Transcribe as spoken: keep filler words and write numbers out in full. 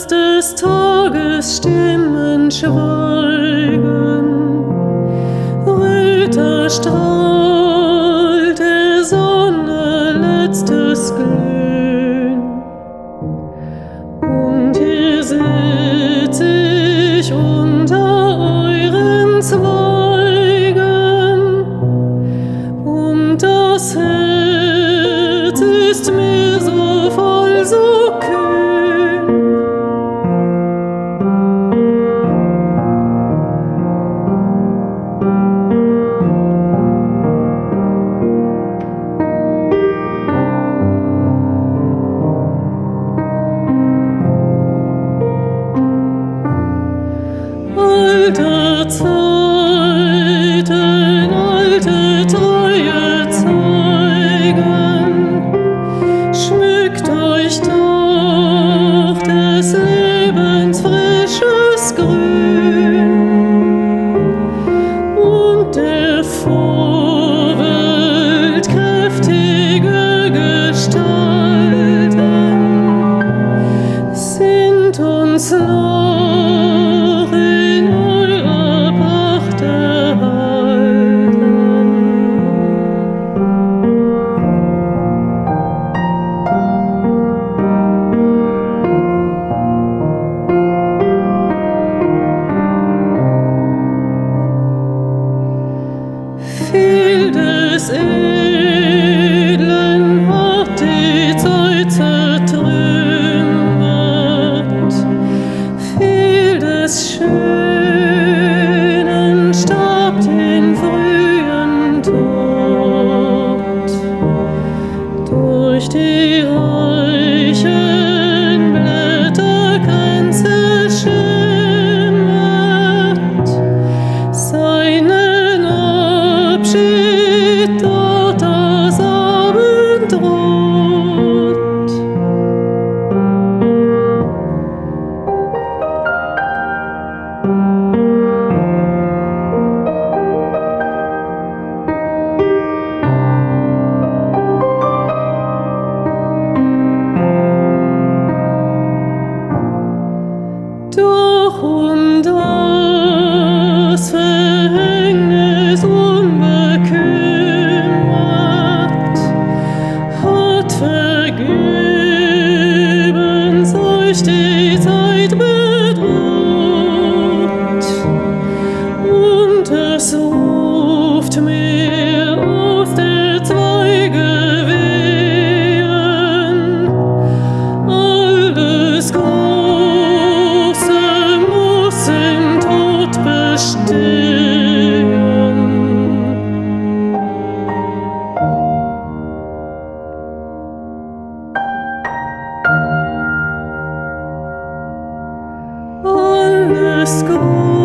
als des Tages Stimmen schweigen, röter Strahl der Sonne letztes Glühen. Und hier sitz ich unter euren Zweigen, und das Herz ist mir so voll, so kühn. Alte Zeiten, alte treue Zeigen, schmückt euch doch des Lebens frisches Grün und der Vorwelt kräftige Gestalten sind uns noch in eurer Pracht erhalten. Viel des Edlen hat die Zeit zertrümmert, viel des Schönen starb den frühen Tod. Durch die reichen Blätterkränze schimmert seinen Abschied dort das Abendrot. Doch um das Verhängnis unbekümmert hat vergebens euch die Zeit bedroht, und es ruft mir aus der Zweige wehen, alles Große muss im Tod bestehen. Alles Große